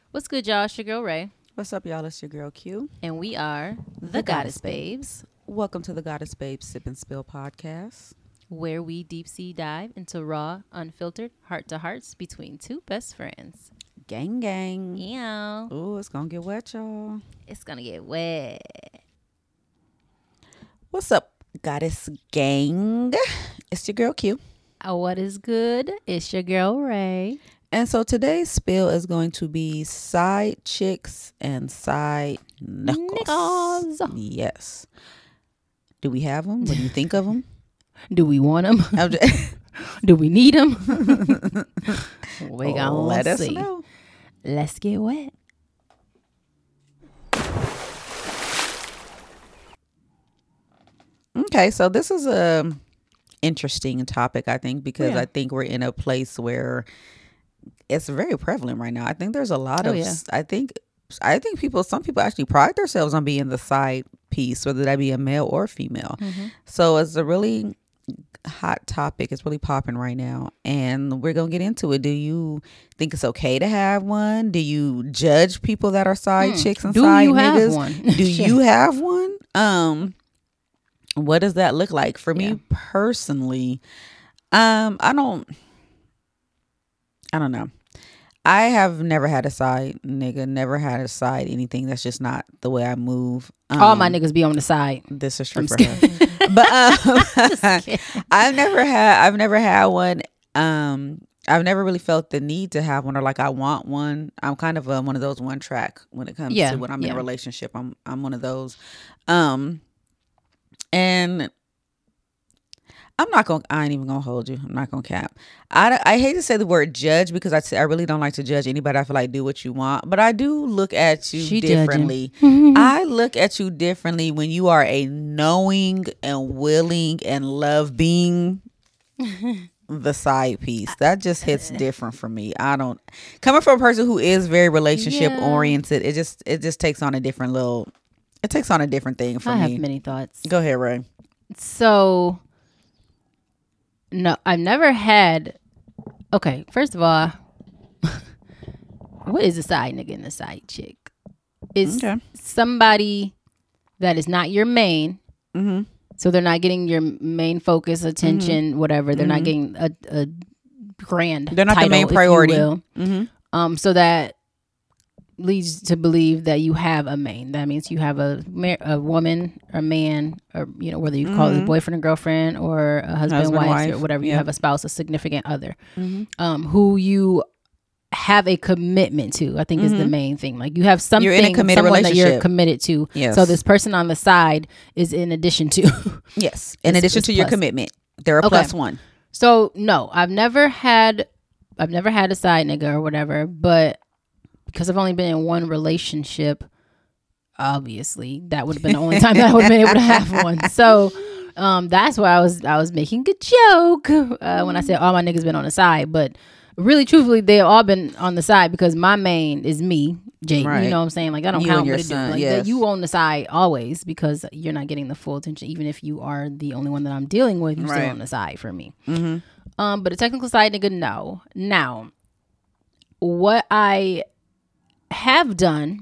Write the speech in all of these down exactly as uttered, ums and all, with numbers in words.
What's good, y'all? It's your girl Ray, What's up, y'all? It's your girl Q. and we are the, The Goddess Goddess Babes, Welcome to the Goddess Babes Sip and Spill podcast. where we deep sea dive into raw, unfiltered, heart to hearts between two best friends. Gang, gang. Yeah, Ooh, it's gonna get wet, y'all. it's gonna get wet. What's up, Goddess Gang? It's your girl Q. Uh, what is good? It's your girl Ray. And so today's spill is going to be side chicks and side nickels. Nickels. Yes. Do we have them? What do you think of them? Do we want them? I'm just- Do we need them? we gonna Let us see. know. Let's get wet. Okay, so this is a interesting topic, I think, because Yeah. I think we're in a place where it's very prevalent right now. I think there's a lot Oh, of yeah. I think I think people some people actually pride themselves on being the side piece, whether that be a male or female. Mm-hmm. So it's a really hot topic. It's really popping right now, and we're gonna get into it. Do you think it's okay to have one? Do you judge people that are side Hmm. chicks and Do side you have niggas? one? Do Shit. you have one? Um, what does that look like for Yeah. me personally? Um, I don't. I don't know. I have never had a side nigga, never had a side anything. That's just not the way I move. Um, All my niggas be on the side. This is true I'm for just her. But um, Just kidding. I've never had I've never had one. Um, I've never really felt the need to have one or like I want one. I'm kind of a, one of those one track when it comes Yeah, to when I'm in yeah. a relationship. I'm I'm one of those. Um, and I'm not gonna. I ain't even gonna hold you. I'm not gonna cap. I, I hate to say the word judge because I, I really don't like to judge anybody. I feel like do what you want, but I do look at you She differently. I look at you differently when you are a knowing and willing and love being the side piece. That just hits different for me. I don't coming from a person who is very relationship Yeah. oriented. It just it just takes on a different little. It takes on a different thing for I me. have many thoughts. Go ahead, Ray. So, no, I've never had. Okay, first of all, what is a side nigga and a side chick? It's Okay. somebody that is not your main. Mm-hmm. So they're not getting your main focus, attention, whatever. They're not Mhm. getting a, a grand. They're not the title, main if you priority. will. Mm-hmm. Um, so that leads to believe that you have a main. That means you have a mar- a woman, a man, or you know whether you call it a Mhm. boyfriend or girlfriend or a husband, Husband, wife, wife, or whatever. You yeah. have a spouse, a significant other, Mm-hmm. um, who you have a commitment to. I think is the Mhm. main thing. Like you have something, You're in a committed someone that you're relationship. committed to. Yes. So this person on the side is in addition to. Yes. In It's- addition it's to your plus. commitment, they're a Okay. plus one. So no, I've never had, I've never had a side nigga or whatever, but because I've only been in one relationship, obviously that would have been the only time that I would have been able to have one. So um, that's why I was I was making a joke uh, when I said all my niggas been on the side, but really, truthfully, they all been on the side because my main is me, Jake. Right. You know what I'm saying? Like I don't You count and your what it do. son, Like yes. that you on the side always because you're not getting the full attention, even if you are the only one that I'm dealing with. You're Right. still on the side for me. Mm-hmm. Um, but a technical side nigga, no. Now, what I have done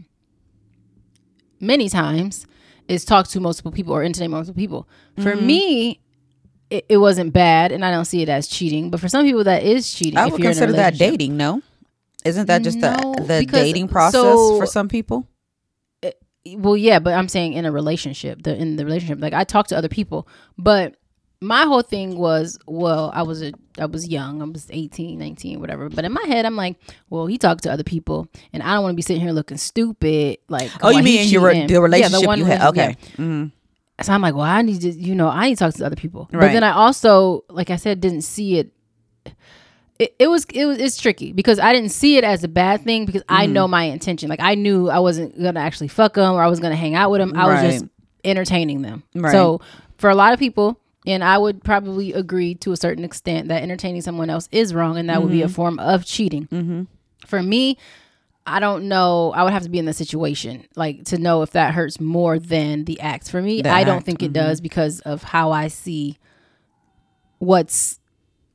many times is talk to multiple people or entertain multiple people. For Mm-hmm. me, it, it wasn't bad, and I don't see it as cheating. But for some people, that is cheating. I if would you're in a consider that relationship. dating. No, isn't that just No, the the because- dating process so- for some people? Well, yeah, but I'm saying in a relationship, the in the relationship, like I talk to other people, but my whole thing was, well, I was a, I was young, I was eighteen, nineteen, whatever. But in my head, I'm like, well, he talked to other people, and I don't want to be sitting here looking stupid. Like, Oh, you while mean he's your cheating. the relationship yeah, the one you had? relationship, Okay. yeah. Mm-hmm. So I'm like, well, I need to, you know, I need to talk to other people. But Right. then I also, like I said, didn't see it. It, it was it was it's tricky because I didn't see it as a bad thing because I Mm-hmm. know my intention. Like I knew I wasn't gonna actually fuck them or I was gonna hang out with them. I was Right. just entertaining them. Right. So for a lot of people, and I would probably agree to a certain extent that entertaining someone else is wrong, and that would be a form of cheating. Mm-hmm. For me, I don't know. I would have to be in the situation, like to know if that hurts more than the act. For me, The I don't act, think it mhm. does because of how I see what's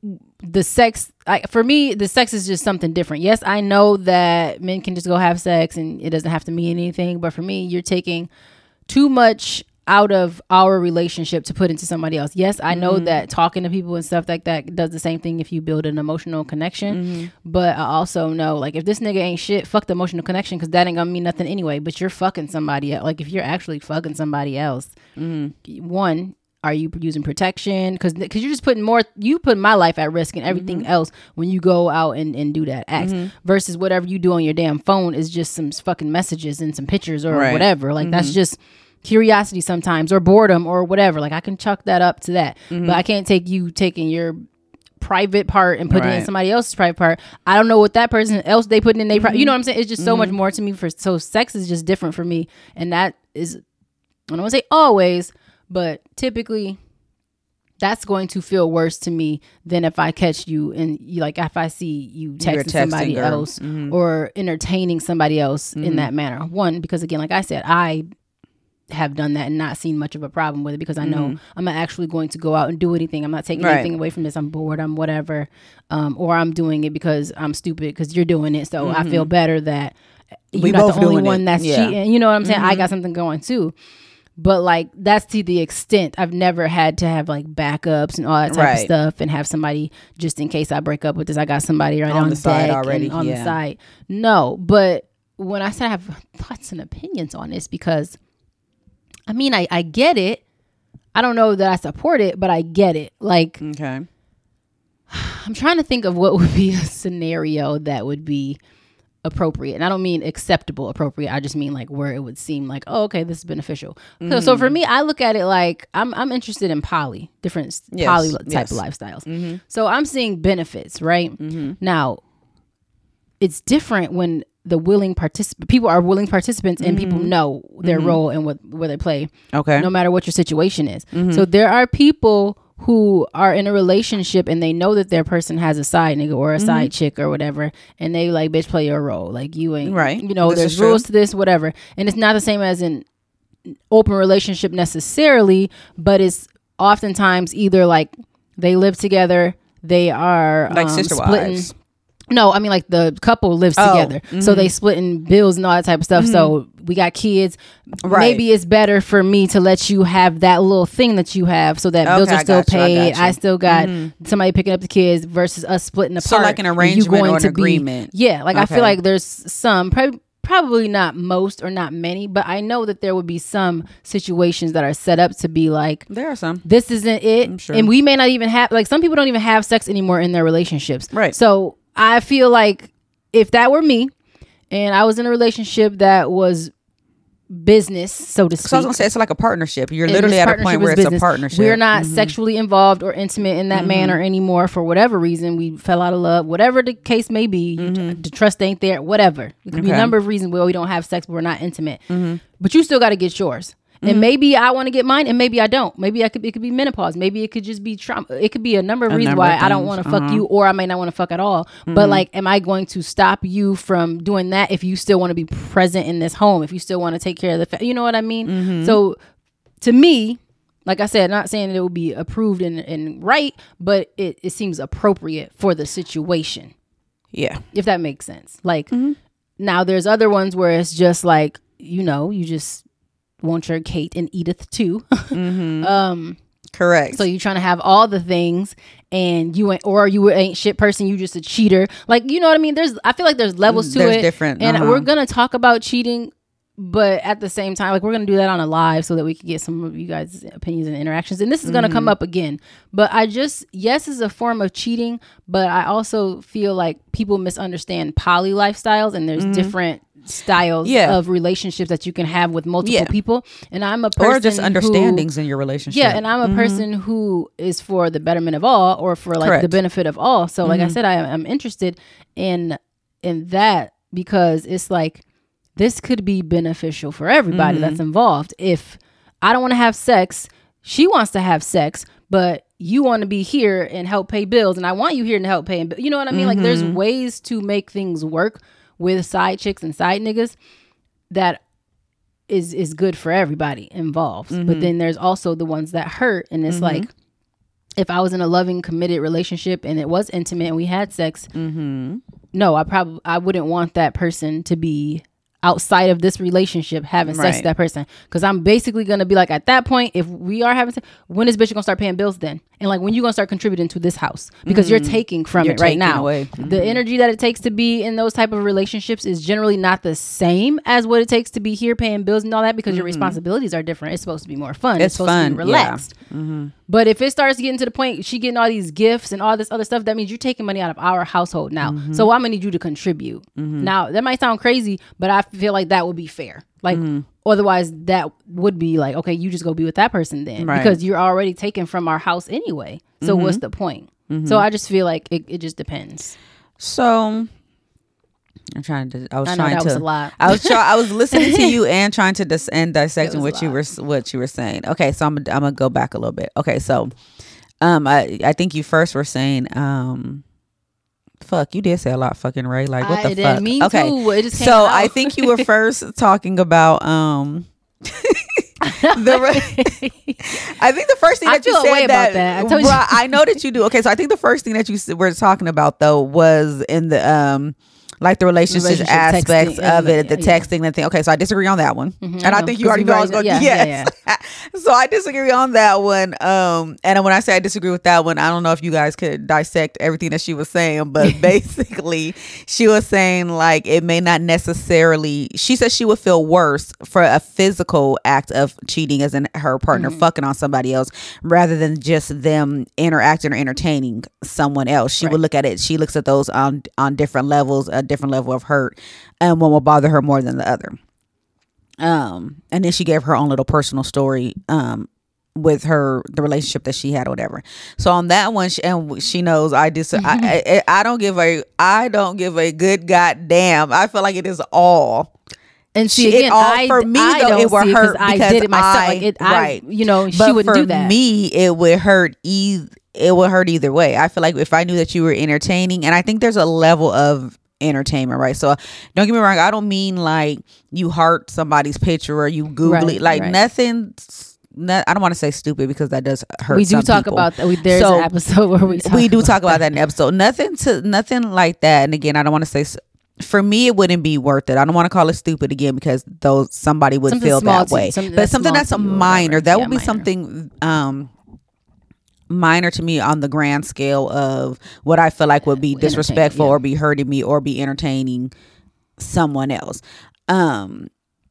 the sex, I, for me, the sex is just something different. Yes, I know that men can just go have sex and it doesn't have to mean anything. But for me, you're taking too much out of our relationship to put into somebody else. Yes, I know mm-hmm. that talking to people and stuff like that does the same thing if you build an emotional connection. Mm-hmm. But I also know, like, if this nigga ain't shit, fuck the emotional connection, because that ain't gonna mean nothing anyway. But you're fucking somebody else. Like, if you're actually fucking somebody else, mm-hmm. one, are you using protection? Because because you're just putting more, you put my life at risk and everything mm-hmm. else when you go out and, and do that act. Mm-hmm. Versus whatever you do on your damn phone is just some fucking messages and some pictures or right. whatever. Like, mm-hmm. that's just curiosity sometimes, or boredom or whatever. Like, I can chuck that up to that. Mm-hmm. But I can't take you taking your private part and putting right. it in somebody else's private part. I don't know what that person else they put in their mm-hmm. pri- you know what I'm saying? It's just so mm-hmm. much more to me. For so sex is just different for me. And that is, I don't want to say always, but typically that's going to feel worse to me than if I catch you and you, like, if I see you texting, texting somebody her. else mm-hmm. or entertaining somebody else mm-hmm. in that manner. One, because again, like I said, I have done that and not seen much of a problem with it, because I know mm-hmm. I'm not actually going to go out and do anything. I'm not taking right. anything away from this. I'm bored. I'm whatever. Um, or I'm doing it because I'm stupid because you're doing it. So mm-hmm. I feel better that you're we not the only one it. that's yeah. cheating. You know what I'm saying? Mm-hmm. I got something going too. But like, that's to the extent. I've never had to have like backups and all that type right. of stuff and have somebody just in case I break up with this. I got somebody right on, on the side already on yeah. the side. No, but when I said I have thoughts and opinions on this, because I mean, I, I get it. I don't know that I support it, but I get it. Like, okay. I'm trying to think of what would be a scenario that would be appropriate. And I don't mean acceptable, appropriate. I just mean like where it would seem like, oh, okay, this is beneficial. Mm-hmm. So, so for me, I look at it like I'm I'm interested in poly, different yes. poly type yes. of lifestyles. Mm-hmm. So I'm seeing benefits, right? Mm-hmm. Now, it's different when the willing participant people are willing participants and mm-hmm. people know their mm-hmm. role and what where they play. Okay. No matter what your situation is. Mm-hmm. So there are people who are in a relationship and they know that their person has a side nigga or a mm-hmm. side chick or whatever, and they like, bitch, play your role. Like, you ain't right. You know, this there's rules to this, whatever. And it's not the same as an open relationship necessarily, but it's oftentimes either like they live together, they are like um, sister splitting. wives. No, I mean like the couple lives oh, together. Mm-hmm. So they splitting bills and all that type of stuff. Mm-hmm. So we got kids. Right. Maybe it's better for me to let you have that little thing that you have so that okay, bills are still paid. I, I still got mm-hmm. somebody picking up the kids versus us splitting apart. So like an arrangement or an agreement. Be, yeah. Like okay. I feel like there's some, probably, probably not most or not many, but I know that there would be some situations that are set up to be like, there are some. This isn't it. Sure. And we may not even have, like some people don't even have sex anymore in their relationships. Right. So I feel like if that were me and I was in a relationship that was business, so to speak. So I was going to say, it's like a partnership. You're literally at a point where it's business. a partnership. We're not mm-hmm. sexually involved or intimate in that mm-hmm. manner anymore for whatever reason. We fell out of love, whatever the case may be. Mm-hmm. The trust ain't there, whatever. It could okay. be a number of reasons where we don't have sex, but we're not intimate. Mm-hmm. But you still got to get yours. Mm-hmm. And maybe I want to get mine and maybe I don't. Maybe I could, it could be menopause. Maybe it could just be trauma. It could be a number of a reasons why of I don't want to uh-huh. fuck you, or I may not want to fuck at all. Mm-hmm. But like, am I going to stop you from doing that if you still want to be present in this home? If you still want to take care of the, fa- you know what I mean? Mm-hmm. So to me, like I said, not saying that it will be approved and, and right, but it, it seems appropriate for the situation. Yeah. If that makes sense. Like mm-hmm. now there's other ones where it's just like, you know, you just want your Kate and Edith too. Mm-hmm. um, Correct. So you're trying to have all the things and you ain't, or you ain't shit person. You just a cheater. Like, you know what I mean? There's, I feel like there's levels to there's it. different. And uh-huh. we're going to talk about cheating, but at the same time, like we're going to do that on a live so that we can get some of you guys' opinions and interactions. And this is going to mm-hmm. come up again. But I just, yes, it's a form of cheating, but I also feel like people misunderstand poly lifestyles and there's mm-hmm. different styles yeah. of relationships that you can have with multiple yeah. people. And I'm a person or just understandings who, in your relationship. Yeah, and I'm a mm-hmm. person who is for the betterment of all, or for like Correct. the benefit of all. So mm-hmm. like I said, I, I'm interested in in that because it's like this could be beneficial for everybody mm-hmm. that's involved. If I don't want to have sex, she wants to have sex, but you want to be here and help pay bills, and I want you here to help pay. And you know what I mean? Mm-hmm. Like there's ways to make things work with side chicks and side niggas that is is good for everybody involved. Mm-hmm. But then there's also the ones that hurt, and it's mm-hmm. like if I was in a loving, committed relationship and it was intimate and we had sex, mm-hmm. no, I probably I wouldn't want that person to be outside of this relationship having sex Right. with that person, because I'm basically gonna be like, at that point, if we are having sex, when is bitch gonna start paying bills then? And like, when you gonna start contributing to this house, because mm-hmm. you're taking from you're it right taking now. Away. Mm-hmm. The energy that it takes to be in those type of relationships is generally not the same as what it takes to be here paying bills and all that, because mm-hmm. your responsibilities are different. It's supposed to be more fun. It's, it's supposed fun. to be relaxed. Yeah. Mm-hmm. But if it starts getting to the point she getting all these gifts and all this other stuff, that means you're taking money out of our household now. Mm-hmm. So I'm gonna need you to contribute. Mm-hmm. Now that might sound crazy, but I feel like that would be fair. Like mm-hmm. otherwise that would be like, okay, you just go be with that person then, right. because you're already taken from our house anyway. So mm-hmm. what's the point? Mm-hmm. So I just feel like it, it just depends. So I'm trying to. I was I know, trying that to. Was a lot. I was. Try, I was listening to you and trying to dis, and dissecting what you were what you were saying. Okay, so I'm. I'm gonna go back a little bit. Okay, so, um, I I think you first were saying, um, fuck, you did say a lot, fucking Ray. Like what I the fuck? Me okay, too. It just came so out. I think you were first talking about um. the I think the first thing that I feel you said a way that, about that. I, told you. Right, I know that you do. Okay, so I think the first thing that you were talking about though was in the um like the relationship, relationship aspects texting, of it, the yeah. texting and thing. Okay, so I disagree on that one, mm-hmm, and I, I think you already know I was going. Yeah, yes. yeah, yeah. So I disagree on that one. Um, and when I say I disagree with that one, I don't know if you guys could dissect everything that she was saying, but basically, she was saying like it may not necessarily. She said she would feel worse for a physical act of cheating, as in her partner mm-hmm. fucking on somebody else, rather than just them interacting or entertaining someone else. She right. would look at it. She looks at those on on different levels. Uh, different level of hurt, and one will bother her more than the other. Um, and then she gave her own little personal story um with her the relationship that she had or whatever. So on that one, she, and she knows I dis mm-hmm. I, I I don't give a I don't give a good goddamn. I feel like it is all. And see, again, it all, I, for me I though, don't it would see hurt it I because did it myself. I, like it, right. I, you know, she but wouldn't for do that. Me, it would hurt either. It would hurt either way. I feel like if I knew that you were entertaining, and I think there's a level of entertainment, right? So don't get me wrong, I don't mean like you heart somebody's picture or you Google right, it, like right. nothing. Not, I don't want to say stupid because that does hurt. We do some talk people. about that. We, there's so, an episode where we talk we do about talk about that. that in the episode. Nothing to nothing like that. And again, I don't want to say. For me, it wouldn't be worth it. I don't want to call it stupid again because those somebody would something feel that way. You, something but that's something that's a minor, that yeah, would be minor. something um minor to me on the grand scale of what I feel like would be disrespectful yeah. or be hurting me or be entertaining someone else. Um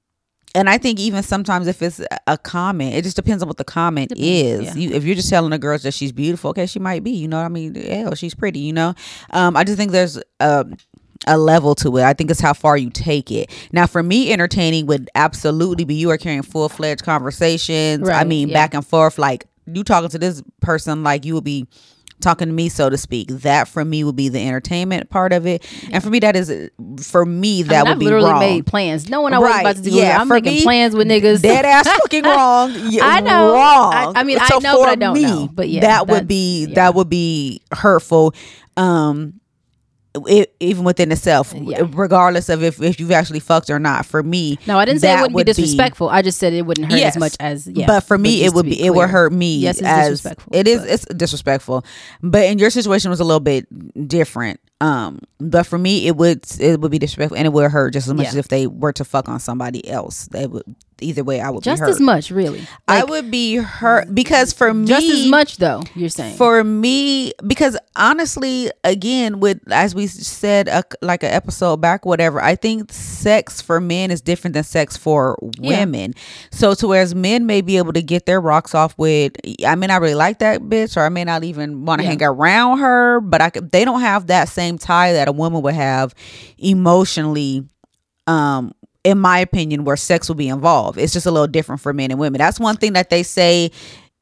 and I think even sometimes if it's a comment, it just depends on what the comment depends, is. Yeah. You, if you're just telling a girl that she's beautiful, okay, she might be, you know what I mean? Hell, she's pretty, you know? Um, I just think there's a, a level to it. I think it's how far you take it. Now, for me, entertaining would absolutely be you are carrying full-fledged conversations. Right, I mean, yeah. back and forth, like you talking to this person like you would be talking to me, so to speak. That for me would be the entertainment part of it, yeah. and for me that is for me that I mean, would I've be literally wrong. Made plans. No one I was right. about to do. Yeah, I'm for making me, plans with niggas. Dead ass fucking wrong. Yeah, I know. Wrong. I, I mean, so I know, for but I don't me, know. But yeah, that would be yeah. that would be hurtful. Um. It, even within itself, yeah. regardless of if, if you've actually fucked or not. For me, no, I didn't say it wouldn't would be disrespectful. Be, I just said it wouldn't hurt yes, as much as yeah. But for me, it would be, be it would hurt me. Yes, it's as disrespectful. It is but. It's disrespectful. But in your situation was a little bit different. Um, but for me, it would it would be disrespectful and it would hurt just as much yeah. as if they were to fuck on somebody else. They would either way. I would just be hurt. as much, really. Like, I would be hurt because for me, just as much though. You're saying for me because honestly, again, with as we said, a, like an episode back, whatever. I think sex for men is different than sex for women. Yeah. So to whereas men may be able to get their rocks off with, I may not really like that bitch, or I may not even want to yeah. hang around her, but I could, they don't have that same tie that a woman would have emotionally, um in my opinion, where sex will be involved. It's just a little different for men and women. That's one thing that they say.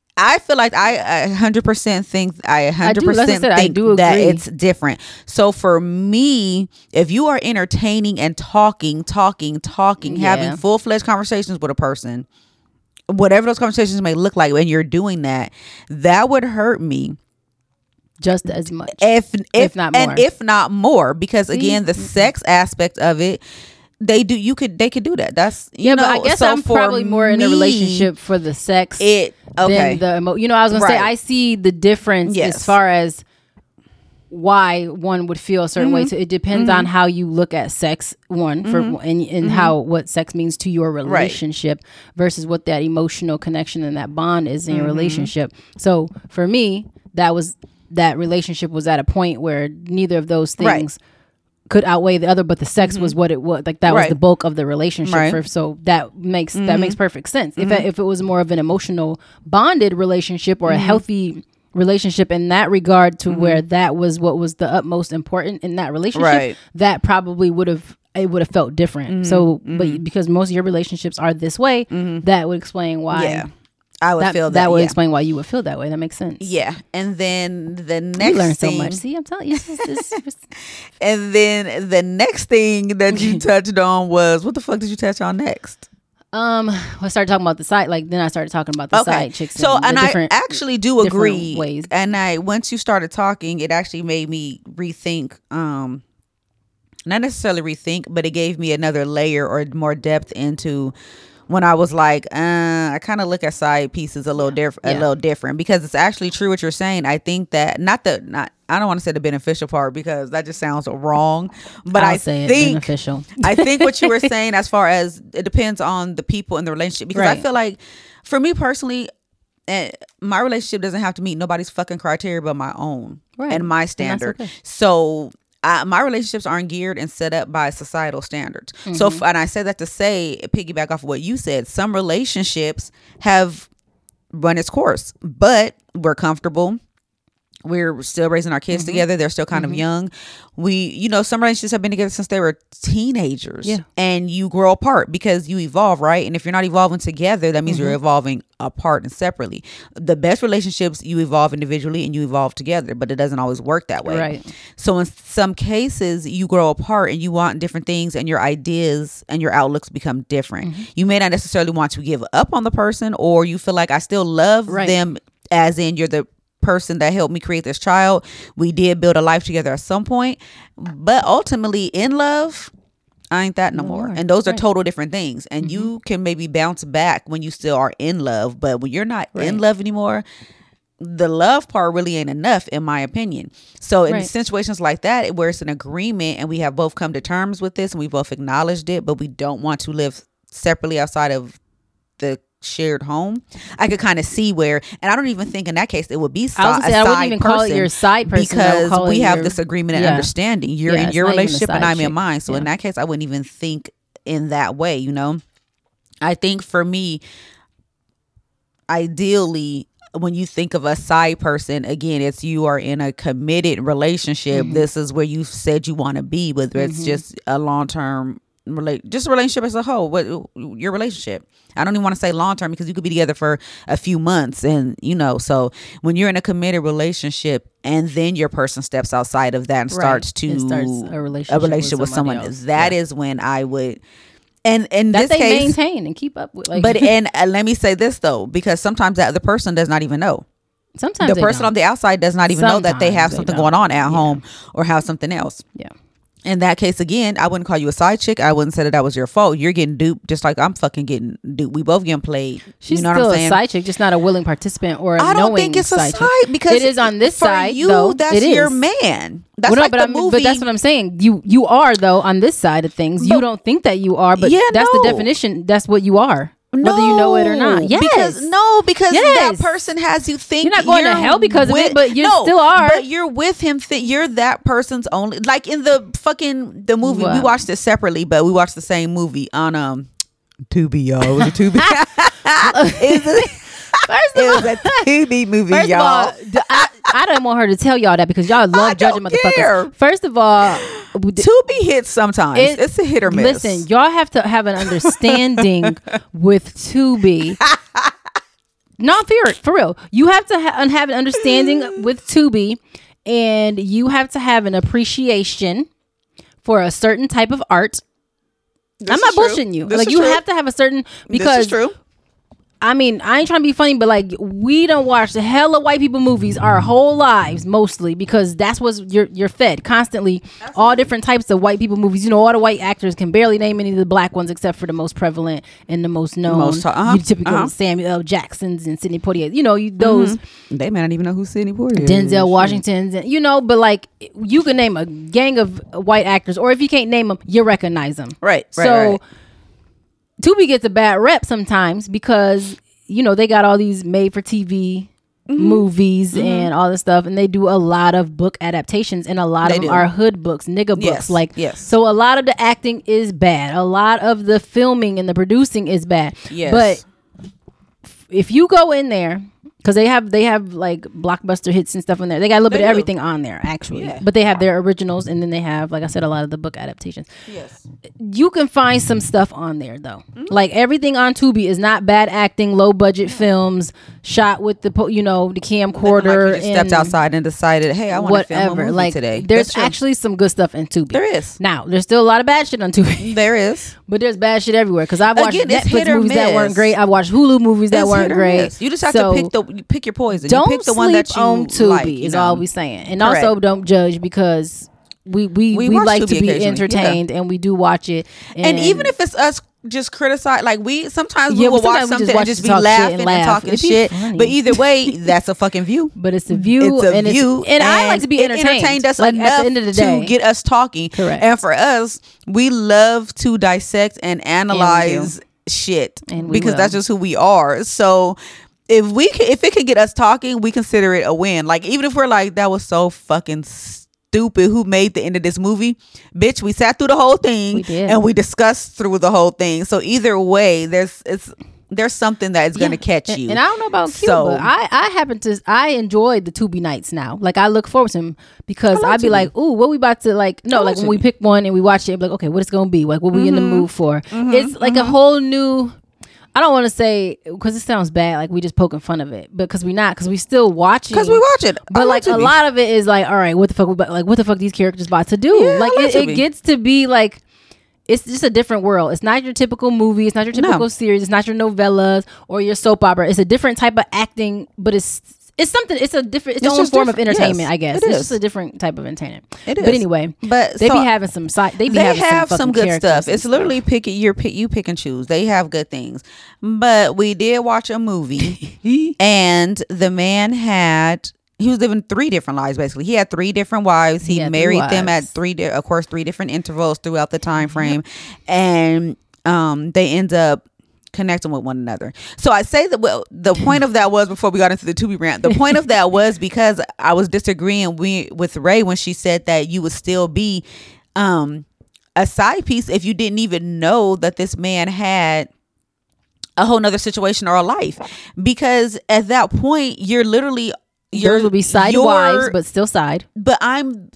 I feel like I one hundred percent think I one hundred percent I do, think I do that it's different. So for me, if you are entertaining and talking, talking, talking, yeah. having full-fledged conversations with a person, whatever those conversations may look like, when you're doing that, that would hurt me just as much, if if, if not more, and if not more, because again, the sex aspect of it, they do. You could. They could do that. That's you yeah. know, But I guess so I'm probably more in a me, relationship for the sex. It okay. Than the emo- you know, I was gonna Right. say I see the difference Yes. as far as why one would feel a certain Mm-hmm. way. So it depends mm-hmm. on how you look at sex. One for mm-hmm. and, and mm-hmm. how what sex means to your relationship right. versus what that emotional connection and that bond is in mm-hmm. your relationship. So for me, that was that relationship was at a point where neither of those things. Right. could outweigh the other, but the sex mm-hmm. was what it was. Like that right. was the bulk of the relationship. Right. For, so that makes mm-hmm. that makes perfect sense. Mm-hmm. If it, if it was more of an emotional bonded relationship or mm-hmm. a healthy relationship in that regard, to mm-hmm. where that was what was the utmost important in that relationship, right. that probably would have it would have felt different. Mm-hmm. So, mm-hmm. but because most of your relationships are this way, mm-hmm. that would explain why. Yeah. I would that, feel that. That would yeah. explain why you would feel that way. That makes sense. Yeah. And then the next you learn thing. so much. See, I'm telling you. It's, it's, it's, and then the next thing that you touched on was, what the fuck did you touch on next? Um, I started talking about the side. Like then I started talking about the okay. side chicks. So and, and I actually do agree. Ways. And I once you started talking, it actually made me rethink. Um, not necessarily rethink, but it gave me another layer or more depth into. When I was like, uh, I kind of look at side pieces a little yeah. different, a yeah. little different, because it's actually true what you're saying. I think that not the not. I don't want to say the beneficial part because that just sounds wrong. But I'll I say think it beneficial. I think what you were saying, as far as it depends on the people in the relationship, because right. I feel like, for me personally, uh, my relationship doesn't have to meet nobody's fucking criteria but my own right. and my standard. And okay. So. I, my relationships aren't geared and set up by societal standards. Mm-hmm. So, and I say that to say, piggyback off of what you said, some relationships have run its course, but we're comfortable. We're still raising our kids mm-hmm. together. They're still kind mm-hmm. of young. We, you know, some relationships have been together since they were teenagers. Yeah. And you grow apart because you evolve, right? And if you're not evolving together, that means mm-hmm. you're evolving apart and separately. The best relationships, you evolve individually and you evolve together, but it doesn't always work that way. Right. So in some cases, you grow apart and you want different things, and your ideas and your outlooks become different. Mm-hmm. You may not necessarily want to give up on the person, or you feel like I still love right. them, as in you're the person that helped me create this child. We did build a life together at some point, but ultimately in love, I ain't that no, no more. more. And those right. are total different things. And mm-hmm. you can maybe bounce back when you still are in love, but when you're not right. in love anymore, the love part really ain't enough, in my opinion. So in right. situations like that, where it's an agreement and we have both come to terms with this and we both acknowledged it, but we don't want to live separately outside of the shared home, I could kind of see where, and I don't even think in that case it would be si- I, was say, a I side wouldn't even person, call it your side person, because we have your, this agreement and yeah. understanding. You're yeah, in your relationship and I'm chick. in mine. So yeah. in that case, I wouldn't even think in that way, you know? I think for me, ideally, when you think of a side person, again, it's you are in a committed relationship. Mm-hmm. This is where you said you want to be, whether mm-hmm. it's just a long-term relate just a relationship as a whole. What your relationship, I don't even want to say long term, because you could be together for a few months, and you know, so when you're in a committed relationship and then your person steps outside of that and right. starts to it starts a relationship, a relationship with, with someone else. that yeah. is when I would and in that this they case maintain and keep up with, like, but and uh, let me say this though, because sometimes that the person does not even know. Sometimes the person don't. on the outside does not even sometimes know that they have something they going on at yeah. home or have something else. Yeah. In that case, again, I wouldn't call you a side chick. I wouldn't say that that was your fault. You're getting duped just like I'm fucking getting duped. We both getting played. She's you know still what I'm saying? a side chick, just not a willing participant or a I don't knowing think it's a side, side chick. because it is on this for side. You, though, that's it your is. man. That's well, no, like but the I'm, movie. But that's what I'm saying. You you are though on this side of things. But, you don't think that you are, but yeah, that's no. the definition. That's what you are. No, whether you know it or not. Yes. Because, no, because yes. that person has you think you're not going you're to hell because with, of it, but you no, still are. But you're with him. Th- you're that person's only. Like in the fucking the movie, what? We watched it separately, but we watched the same movie on um Tubi, y'all. It was a Tubi. Is it? First of it all, was a Tubi movie, first y'all. Of all, I, I didn't want her to tell y'all that because y'all love I judging don't motherfuckers. care. First of all, Tubi hits sometimes. It, it's a hit or miss. Listen, y'all have to have an understanding with Tubi. Not for for real. You have to ha- have an understanding with Tubi, and you have to have an appreciation for a certain type of art. This I'm not bullshitting you. This like you true. have to have a certain because this is true. I mean, I ain't trying to be funny, but like we don't watch the hell of white people movies our whole lives, mostly because that's what you're you're fed constantly. Absolutely. All different types of white people movies. You know, all the white actors can barely name any of the black ones except for the most prevalent and the most known. Most, uh-huh, you typical uh-huh. Samuel L. Jacksons and Sidney Poitier. You know, you, those. Mm-hmm. They may not even know who Sidney Poitier is. Denzel Washington's, and you know, but like you can name a gang of white actors, or if you can't name them, you recognize them. Right. right so. Right. Tubi gets a bad rep sometimes because, you know, they got all these made for T V mm-hmm. movies mm-hmm. and all this stuff. And they do a lot of book adaptations. And a lot they of them do. are hood books, nigga books. Yes. Like, yes. So a lot of the acting is bad. A lot of the filming and the producing is bad. Yes. But if you go in there, because they have they have like blockbuster hits and stuff in there. They got a little they bit do. of everything on there, actually. Yeah. But they have their originals, and then they have, like I said, a lot of the book adaptations. Yes. You can find some stuff on there, though. Mm-hmm. Like, everything on Tubi is not bad acting, low-budget films, shot with the, you know, the camcorder. Like you just stepped outside and decided, hey, I want to film a movie like, today. There's actually some good stuff in Tubi. There is. Now, there's still a lot of bad shit on Tubi. There is. But there's bad shit everywhere. Because I've watched Again, Netflix movies that weren't great. I've watched Hulu movies that it's weren't great. Miss. You just have so, to pick the you pick your poison. Don't you pick the one that you on Tubi like, is know? all we saying. And Correct. also don't judge because we we, we, we like Tubi to be entertained yeah. and we do watch it. And, and even if it's us just criticize, like we sometimes we yeah, will sometimes watch something just watch and just be talk laughing and, and laugh. talking shit. But either way, that's a fucking view. But it's a view. It's a and view. It's, and, and I like to be entertained. It entertained us like enough at the end of the day. to get us talking. Correct. And for us, we love to dissect and analyze and shit and because will. that's just who we are. So if we can, if it can get us talking, we consider it a win. Like even if we're like, that was so fucking stupid, who made the end of this movie? Bitch, we sat through the whole thing we did. and we discussed through the whole thing. So either way, there's it's there's something that is yeah. going to catch you. And, and I don't know about Cuba. So, I I happen to I enjoy the Tubi nights now. Like I look forward to them because I'd be Tubi. like, ooh, what we about to like? No, I like when Tubi. we pick one and we watch it, like, okay, what it's gonna be? Like what we mm-hmm. in the mood for? Mm-hmm. It's like mm-hmm. a whole new. I don't want to say because it sounds bad, like we just poking fun of it, because we not, because we still watching. Because we watch it, but like a lot of it is like, all right, what the fuck, we, like what the fuck these characters about to do? Yeah, like it, it gets to be like, it's just a different world. It's not your typical movie. It's not your typical no. series. It's not your novellas or your soap opera. It's a different type of acting, but it's it's something. It's a different. It's, it's own form of entertainment, yes, I guess. It it's is. just a different type of entertainment. It is. But anyway, but they so be having some side. They be they having have some, some good stuff. It's stuff. literally picking. You're pick. You pick and choose. They have good things. But we did watch a movie, and the man had. He was living three different lives, basically. He had three different wives. He, he married them at three, di- of course, three different intervals throughout the time frame, and um, they end up connecting with one another. So I say that, well, the point of that was, before we got into the Tubi rant, the point of that was because I was disagreeing we, with Ray when she said that you would still be um, a side piece if you didn't even know that this man had a whole nother situation or a life, because at that point you're literally yours will be side wives, but still side. But I'm,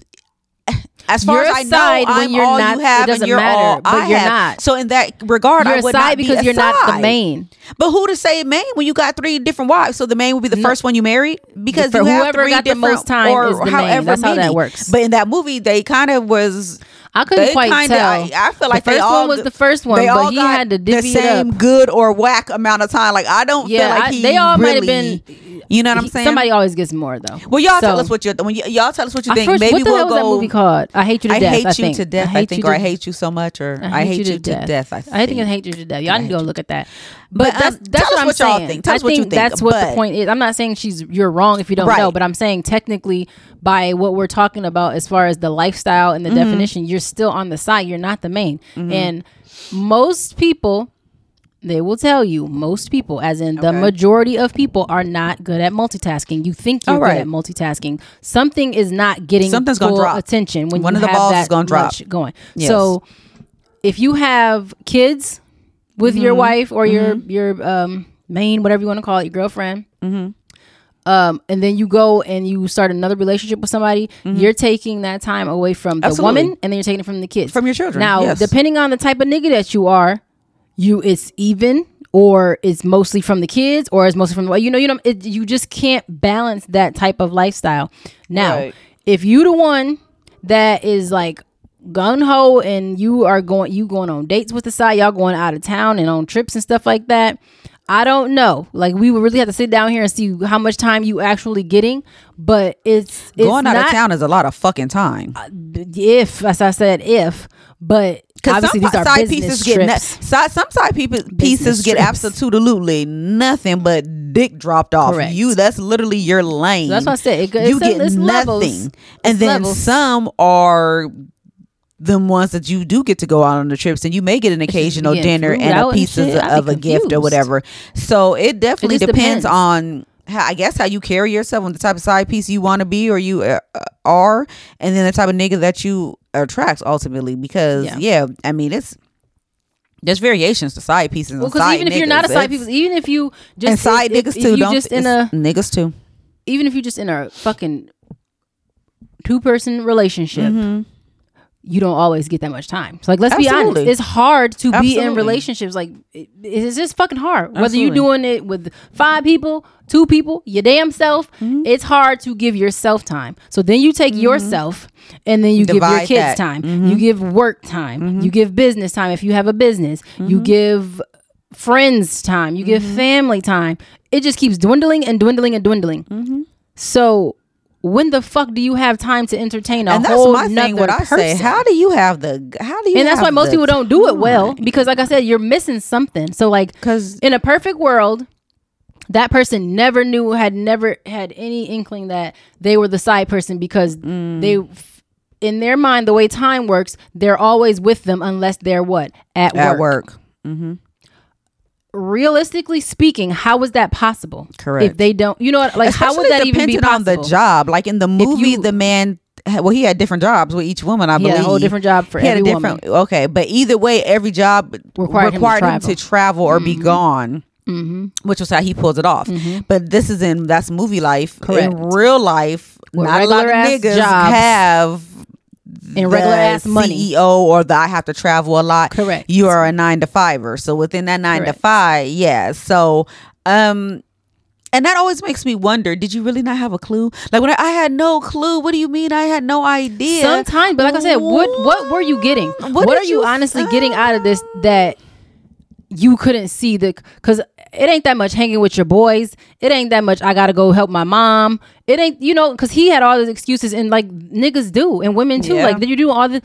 as far you're as I know, I'm you're all not, you have, it doesn't and you're matter, all but I you're have. not. So in that regard, you're I would a side not because be a you're side. not the main. But who to say main when you got three different wives? So the main would be the no. first one you married, because For you have whoever three got different, the most time or is the however main. That's many. how that works. But in that movie, they kind of was. I couldn't they quite kinda, tell. I, I feel like the first they all one was the first one, they but all he got had to divvy the same it up. good or whack amount of time. Like I don't yeah, feel like I, he they all really, might have been. You know what I'm he, saying? Somebody always gets more though. Well, y'all so, tell us what you when y- y'all tell us what you I think. First, Maybe what the we'll hell was go. That movie called? I hate you to I death. hate I you think. to death. I, I think, or to, I hate you so much, or I hate, I hate you, you to death. death I, think. I think I hate you to death. Y'all need to go look at that. But, but that's um, that's what I'm what saying. Y'all think. Tell I us what you think think. that's what but, the point is. I'm not saying she's you're wrong if you don't right. know, but I'm saying technically by what we're talking about as far as the lifestyle and the mm-hmm. definition, you're still on the side. You're not the main. Mm-hmm. And most people, they will tell you, most people, as in the okay. majority of people, are not good at multitasking. You think you're right. good at multitasking. Something is not getting Something's full gonna drop. attention when one you of the have balls that is gonna drop going. Yes. So if you have kids with mm-hmm. your wife or mm-hmm. your your um, main, whatever you want to call it, your girlfriend, mm-hmm. um, and then you go and you start another relationship with somebody, mm-hmm. you're taking that time away from the Absolutely. woman, and then you're taking it from the kids, from your children. Now, yes. depending on the type of nigga that you are, you it's even. Or it's mostly from the kids, or it's mostly from the you know you know it, you just can't balance that type of lifestyle. Now, right. if you the one that is like gun ho and you are going you going on dates with the side, y'all going out of town and on trips and stuff like that. I don't know. Like, we would really have to sit down here and see how much time you actually getting. But it's, it's going out not, of town is a lot of fucking time. If, as I said, if, but obviously some these are side business pieces trips. get no, side, some side people, pieces get trips. absolutely nothing but dick dropped off. Correct. You, that's literally your lane. So that's what I said. It, you it's, get it's nothing, levels. and It's then levels. some are them ones that you do get to go out on the trips, and you may get an occasional dinner and a piece of, of a gift or whatever. So it definitely It depends, depends on how, I guess, how you carry yourself and the type of side piece you want to be or you uh, are, and then the type of nigga that you attract ultimately. Because yeah, Yeah. I mean, it's there's variations to side pieces. Well, because even if you're not a side piece, even if you just and side if, niggas if too, you don't just in a niggas too. even if you're just in a fucking two person relationship. Mm-hmm. You don't always get that much time. So, like, let's Absolutely. be honest. It's hard to Absolutely. be in relationships. Like, it, it's just fucking hard. Whether Absolutely. you're doing it with five people, two people, your damn self, Mm-hmm. it's hard to give yourself time. So then you take Mm-hmm. yourself and then you Divide give your kids that. time. Mm-hmm. You give work time. Mm-hmm. You give business time if you have a business. Mm-hmm. You give friends time. You give Mm-hmm. family time. It just keeps dwindling and dwindling and dwindling. Mm-hmm. So when the fuck do you have time to entertain a And that's whole my thing. What I person? say, how do you have the? How do you? And that's have why most the people don't do it well, time? because like I said, you're missing something. So like, Because in a perfect world, that person never knew, had never had any inkling that they were the side person, because Mm. they, in their mind, the way time works, they're always with them unless they're what? At, at work. work. Mm-hmm. Realistically speaking, how is that possible? Correct. If they don't, you know what, like, how would Especially that even be depending possible? on the job? Like in the movie, you- the man, well, he had different jobs with each woman, I He believe. had a whole different job for He had every a different, woman. okay, but either way, every job Required required, him to him, to travel. travel or be gone. Mm-hmm. Which was how he pulls it off. Mm-hmm. But this is in that's movie life. Correct. In real life, With not a lot of regular ass niggas jobs. have And regular the ass money. C E O or the I have to travel a lot. Correct. You are a nine to fiver. So within that nine Correct. to five, yeah. So um and that always makes me wonder, did you really not have a clue? Like when I, I had no clue. What do you mean I had no idea? Sometimes, but like I said, what what were you getting? What What, did are you you honestly find? getting out of this that you couldn't see? The because it ain't that much hanging with your boys. It ain't that much. I gotta go help my mom. It ain't, you know, because he had all these excuses, and like niggas do, and women too. Yeah. Like, did you do all the?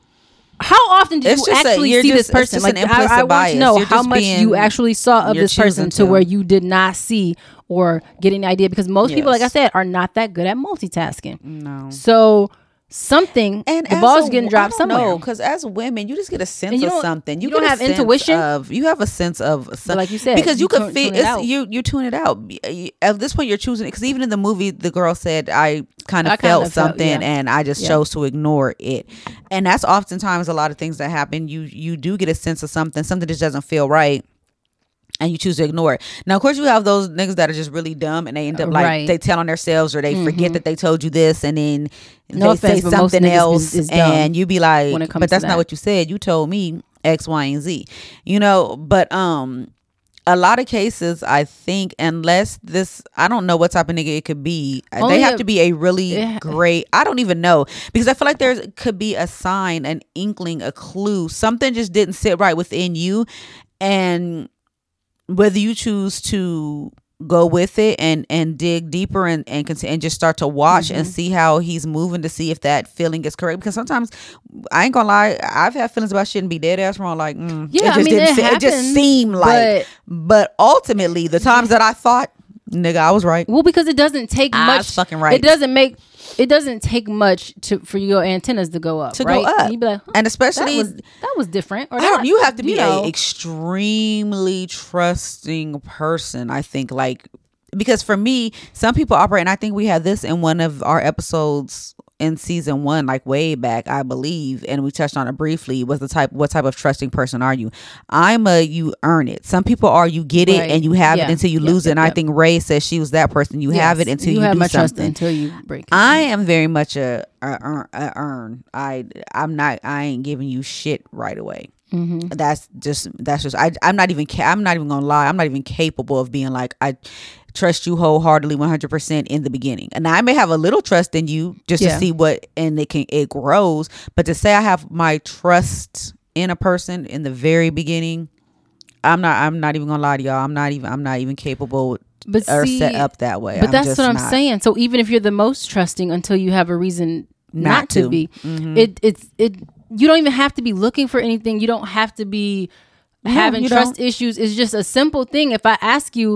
How often did It's you just a- actually you're see just- this it's person? just an Like, I, implicit I want bias. to know You're how just much being- you actually saw of you're this person choosing to to. where you did not see or get any idea. Because most people, like I Yes. said, are not that good at multitasking. No. So something, And the as ball's a- getting dropped somewhere. because as women, you just get a sense And you of don't- something. You, you don't get a have sense intuition? Of, you have a sense of something, like you said, because you, you could tune- feel tune it it's out. you. You tune it out. At this point, you're choosing it, because even in the movie, the girl said, "I kind I of kinda felt felt- something, yeah. and I just Yeah. chose to ignore it." And that's oftentimes a lot of things that happen. You you do get a sense of something. Something just doesn't feel right. And you choose to ignore it. Now, of course, you have those niggas that are just really dumb, and they end up like Right. they tell on themselves, or they forget that they told you this, and then No they say offense, but most something niggas else, is- is dumb and you be like, when it comes "But to that's that. not what you said. You told me X, Y, and Z." You know, but um, a lot of cases, I think, unless this, I don't know what type of nigga it could be. Only they have a- to be a really Yeah. great. I don't even know, because I feel like there could be a sign, an inkling, a clue. Something just didn't sit right within you, and whether you choose to go with it and and dig deeper and and, cont- and just start to watch and see how he's moving to see if that feeling is correct, because sometimes, I ain't gonna lie, I've had feelings about shit and be dead ass wrong, like mm, Yeah, it just I mean, didn't it se- it just happens, seemed like, but- but ultimately the times that I thought, nigga, I was right. Well, because it doesn't take I much. was fucking right. It doesn't make. It doesn't take much to for your antennas to go up. To go right? up. And you be like, huh, And especially- that was, that was different. Or I don't, that- you have to be you know, a extremely trusting person, I think, like, because for me, some people operate, and I think we had this in one of our episodes in season one, like way back, I believe, and we touched on it briefly, was the type, what type of trusting person are you? I'm a, you earn it. Some people are, you get it Right. and you have Yeah. it until you Yep, lose it. yep, And I yep. think Ray says she was that person. You have yes, it until you, have do my trust something. until you break it. I am very much a, a, earn, a earn. I I'm not. I ain't giving you shit right away. Mm-hmm. That's just that's just I I'm not even ca- I'm not even gonna lie. I'm not even capable of being like, I trust you wholeheartedly one hundred percent in the beginning. And I may have a little trust in you just Yeah. to see what, and it can, it grows. But to say I have my trust in a person in the very beginning, I'm not, I'm not even gonna lie to y'all. I'm not even, I'm not even capable But or see, set up that way. But I'm that's just what I'm not. saying. So even if you're the most trusting until you have a reason not, Not to, to. be, Mhm. it it's it you don't even have to be looking for anything. You don't have to be No, having you trust don't. issues. It's just a simple thing. If I ask you,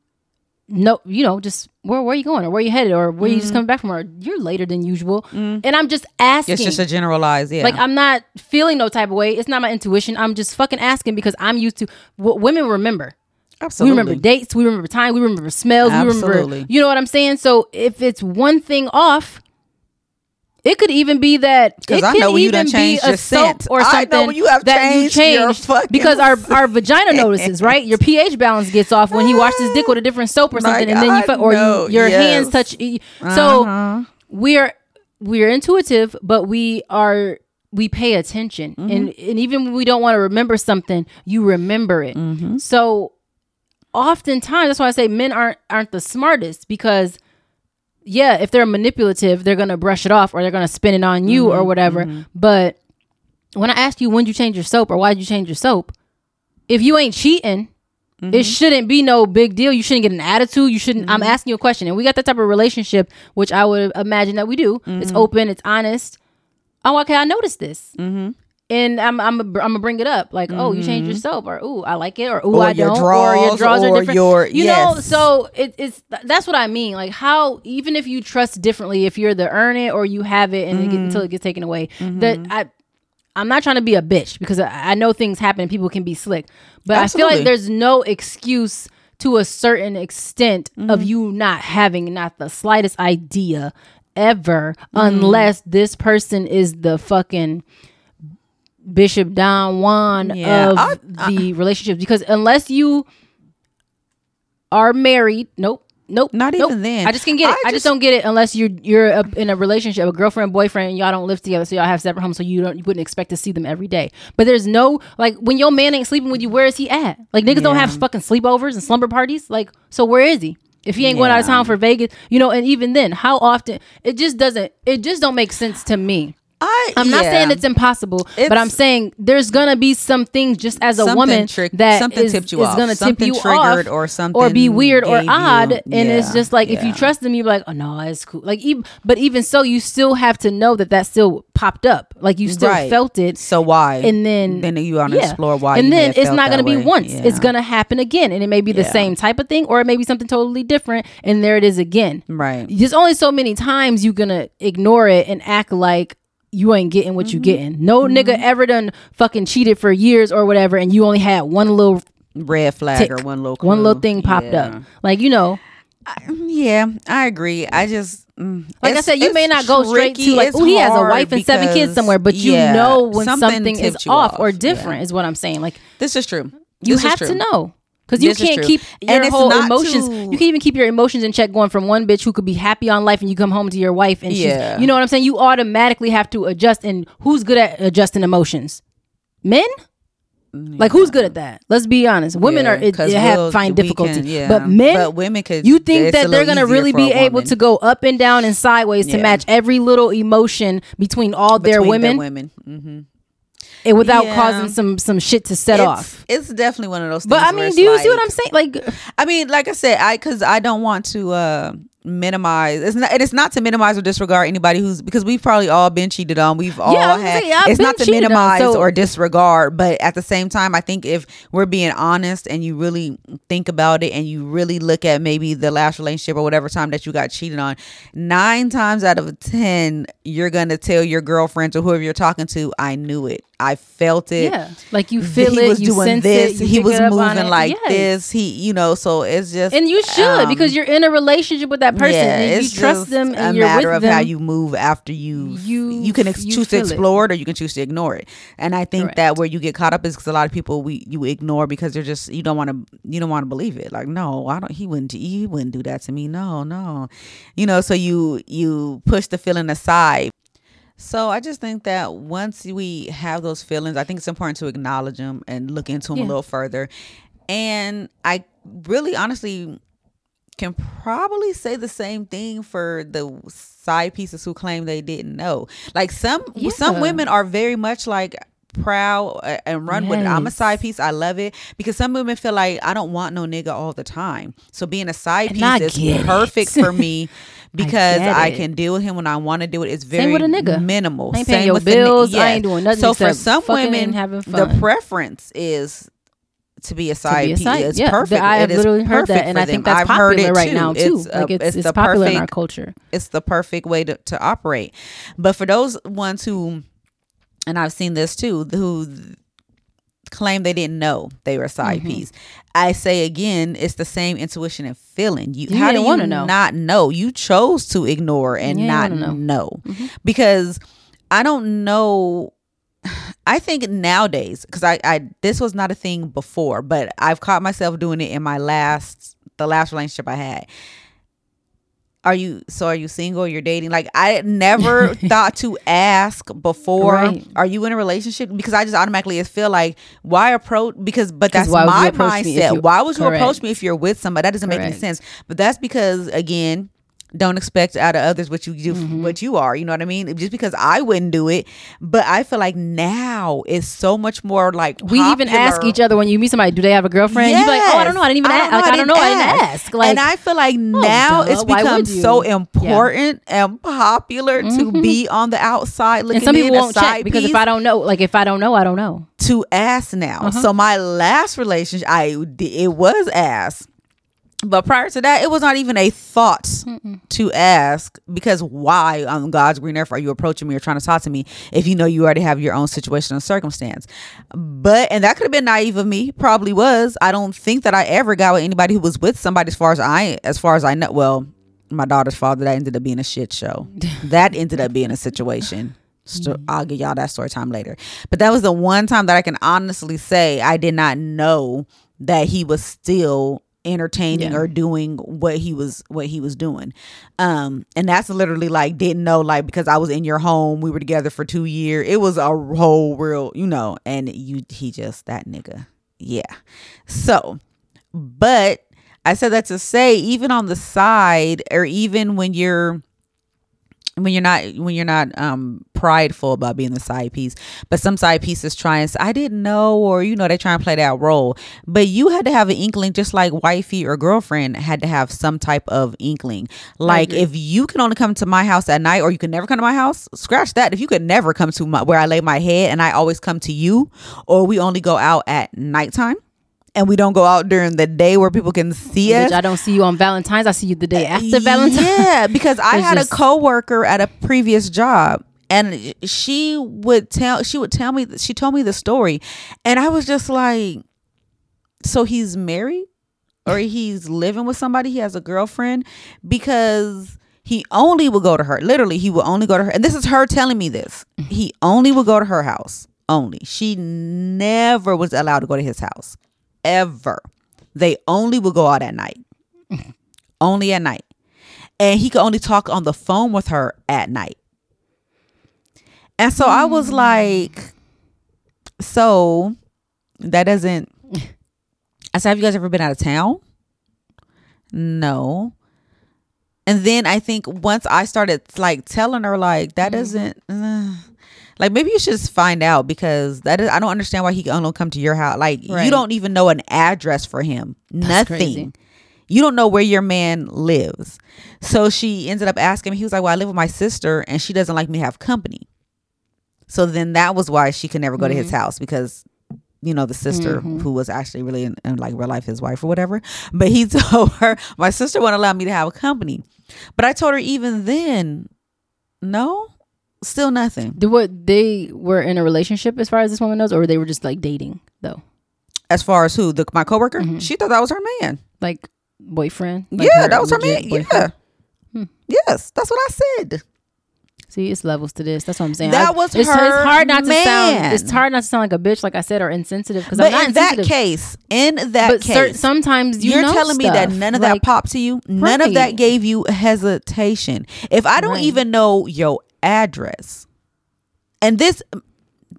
no, you know, just where where are you going, or where you headed, or where you just coming back from, or you're later than usual, and I'm just asking. It's just a generalized, yeah. Like, I'm not feeling no type of way. It's not my intuition. I'm just fucking asking because I'm used to what women remember. Absolutely. We remember dates. We remember time. We remember smells. We Absolutely. remember, you know what I'm saying? So if it's one thing off, it could even be that it Because I could know when you even done be changed a your soap scent. or I something know when you have that you changed your changed fucking because our our vagina notices, right? Your pH balance gets off when he washed his dick with a different soap or Like, something, and then you I fu- or know, you, your yes. hands touch. So Uh-huh. we're we're intuitive, but we are we pay attention, Mm-hmm. and and even when we don't want to remember something, you remember it. Mm-hmm. So oftentimes, that's why I say men aren't aren't the smartest, because yeah, if they're manipulative, they're gonna brush it off or they're gonna spin it on you Mm-hmm. or whatever. But when I ask you when you change your soap or why did you change your soap, if you ain't cheating, Mm-hmm. it shouldn't be no big deal. You shouldn't get an attitude. You shouldn't. I'm asking you a question, and we got that type of relationship, which I would imagine that we do. It's Mm-hmm. open. It's honest. Oh, okay. I noticed this. Mm-hmm. And I'm I'm I'm gonna bring it up like, oh, you changed your soap, or ooh, I like it, or ooh, Or I your don't, or your drawers, drawers are or different. your- you know, yes. so it, it's that's what I mean. Like, how even if you trust differently, if you're the earn it or you have it and it get, until it gets taken away, that I I'm not trying to be a bitch, because I, I know things happen and people can be slick, but I feel Absolutely. like there's no excuse to a certain extent of you not having not the slightest idea ever, unless this person is the fucking Bishop Don Juan Yeah, of I- I- the relationship. Because unless you are married, nope, nope, Not nope. even then. I just can get it. I I just just- don't get it unless you're you're a, in a relationship, a girlfriend, boyfriend, and y'all don't live together, so y'all have separate homes, so you don't you wouldn't expect to see them every day. But there's no, like, when your man ain't sleeping with you, where is he at? Like, niggas don't Yeah. have fucking sleepovers and slumber parties. Like, so where is he? If he ain't going out of Yeah. town for Vegas, you know, and even then, how often? It just doesn't. It just don't make sense to me. I, I'm not yeah. saying it's impossible, but It's- I'm saying there's gonna be some things just as a Something woman trick- that something is, tipped you is off. gonna tip Something you triggered off, or or be something weird or gave you- odd, and it's yeah, just like if you yeah. trust them, you be like, oh no, it's cool. Like, even, but even so, you still have to know that that still popped up. Like, you still Right. felt it. So why? And then, then you want to yeah. explore why. And you may then have it's felt not going to that be way. once. Yeah. It's going to happen again, and it may be the Yeah. same type of thing, or it may be something totally different. And there it is again. Right. There's only so many times you're gonna ignore it and act like you ain't getting what you Mm-hmm. getting. No nigga ever done fucking cheated for years or whatever, and you only had one little red flag tick, or one little one little clue. thing popped Yeah. up. Like, you know, Yeah, I agree. I just mm, like I it's- said, you it's may not go straight tricky. to like, It's oh, he has a hard wife and seven kids because- somewhere, but you yeah, know when something something, is tipped you off, or off. different Yeah. is what I'm saying. Like, This is true. you This is have true. to know. Because you This is can't true. keep And your it's whole not emotions. to- You can't even keep your emotions in check, going from one bitch who could be happy on life, and you come home to your wife, and Yeah. she's, you know what I'm saying. You automatically have to adjust. And who's good at adjusting emotions? Men. Like, who's good at that? Let's be honest. Women Yeah, are it, 'cause they have we'll- find we difficulty, can- yeah. but men. But women could. You think it's a that they're little gonna easier really for be a able woman. to go up and down and sideways to Yeah. match every little emotion between all their Between women, women. Mm-hmm. and without Yeah. causing some some shit to set it's, off? It's definitely one of those things. But I where mean, it's do you see what like- I'm saying? Like, I mean, like I said, I because I don't want to uh minimize. It's not. And it's not to minimize or disregard anybody who's, because we've probably all been cheated on. We've all I was gonna had. say, I've it's been not to cheated on, minimize so- or disregard, but at the same time, I think if we're being honest and you really think about it and you really look at maybe the last relationship or whatever time that you got cheated on, nine times out of ten, you're gonna tell your girlfriends or whoever you're talking to, "I knew it. I felt it. yeah, like you feel he it, was you doing sense this. it, you he pick was it up on moving it. like Yes. this. He, you know, so it's just, And you should, um, because you're in a relationship with that person, yeah, and you it's trust just them, and a you're matter with of them. how you move after you. You- You can ex- you choose to feel it. explore it, or you can choose to ignore it. And I think Correct. that where you get caught up is because a lot of people we you ignore because they're just, you don't want to you don't want to believe it. Like, no, I don't. He wouldn't. He wouldn't do that to me. No, no. You know, so you you push the feeling aside. So I just think that once we have those feelings, I think it's important to acknowledge them and look into them Yeah. a little further. And I really, honestly, can probably say the same thing for the side pieces who claim they didn't know. Like some Yeah. some women are very much like proud and run with it. I'm a Yes. side piece. I love it because some women feel like I don't want no nigga all the time. So being a side And I piece get is perfect it. for me because get I, it. can deal with him when I want to do it. It's very Same with a nigga. minimal. I ain't Same paying your with the ni- bills. I yes. ain't doing nothing So for except some fucking women, and having the fun. preference is to be a side To be a piece. side- It's yeah, perfect. I have It is literally heard that, perfect and for I think them. that's I've heard popular it right too. now too. It's, Like a- it's it's it's the popular perfect, in our culture. It's the perfect way to, to operate. But for those ones who, and I've seen this too, who claim they didn't know they were a side Mm-hmm. piece. I say again, it's the same intuition and feeling. You, You how do didn't you wanna know. not know? You chose to ignore and You not didn't know, wanna know. Mm-hmm. because I don't know. I think nowadays, because I, I this was not a thing before, but I've caught myself doing it in my last the last relationship I had. Are you so are you single? You're dating? Like I never thought to ask before. Right. Are you in a relationship? Because I just automatically feel like why approach because but 'Cause that's why would you my approach me if mindset. you- Why would you Correct. approach me if you're with somebody? That doesn't make any Correct. sense. But that's because again, don't expect out of others what you do, Mm-hmm. what you are. You know what I mean? Just because I wouldn't do it, but I feel like now it's so much more like We even ask popular. each other when you meet somebody, do they have a girlfriend? You be like, oh, I don't know. I didn't even ask. Like, I don't know. I didn't ask. Like, and I feel like now duh, it's why become would you? so Yeah. important and popular to be on the outside looking and some people in, a won't check side because if piece, I don't know, like if I don't know, I don't know. to ask now. Uh-huh. So my last relationship, I it was asked. But prior to that, it was not even a thought Mm-mm. to ask because why on God's green earth are you approaching me or trying to talk to me if you know you already have your own situation and circumstance? But, and that could have been naive of me, probably was. I don't think that I ever got with anybody who was with somebody as far as I, as far as I know. Well, my daughter's father, that ended up being a shit show. That ended up being a situation. So I'll give y'all that story time later. But that was the one time that I can honestly say I did not know that he was still entertaining Yeah. or doing what he was what he was doing. Um and that's literally like didn't know like because I was in your home, we were together for two years. It was a whole real, you know, and you he just that nigga. Yeah. So, but I said that to say even on the side or even when you're when you're not when you're not um prideful about being the side piece, but some side pieces try and say, I didn't know, or you know, they try and play that role, but you had to have an inkling, just like wifey or girlfriend had to have some type of inkling. Like agree. if you can only come to my house at night, or you can never come to my house, scratch that. If you could never come to my where I lay my head and I always come to you, or we only go out at nighttime and we don't go out during the day where people can see us. Bitch, I don't see you on Valentine's. I see you the day after Valentine's. Yeah, because I It's had just- a coworker at a previous job, and she would tell she would tell me she told me the story, and I was just like, so he's married or he's living with somebody, he has a girlfriend, because he only would go to her. Literally, he would only go to her, and this is her telling me this. He only would go to her house. Only. She never was allowed to go to his house. Ever. They only would go out at night. Only at night. And he could only talk on the phone with her at night. And so I was like, so that doesn't. I said, have you guys ever been out of town? No. And then I think once I started like telling her like that doesn't. Uh, like maybe you should just find out, because that is, I don't understand why he can only come to your house. Like Right. you don't even know an address for him. That's Nothing. crazy. You don't know where your man lives. So she ended up asking me. He was like, well, I live with my sister and she doesn't like me to have company. So then that was why she could never go to his house, because you know, the sister Mhm. who was actually really in, in like real life his wife or whatever. But he told her, my sister wouldn't allow me to have a company. But I told her even then, no, still nothing. Did what they were in a relationship as far as this woman knows, or they were just like dating though? As far as who, the my coworker, Mhm. she thought that was her man. Like boyfriend? Like Yeah, that was her man. legit Yeah. boyfriend? Hmm. Yes, that's what I said. See, it's levels to this. That's what I'm saying. That I- was it's, her it's hard not to man. sound. It's hard not to sound like a bitch, like I said, or insensitive. Because I'm But not in that insensitive. case, in that but cer- case, sometimes you you're know telling me that stuff. none of Like, that popped to you. None of that right. gave you hesitation. If I don't Right. even know your address, and this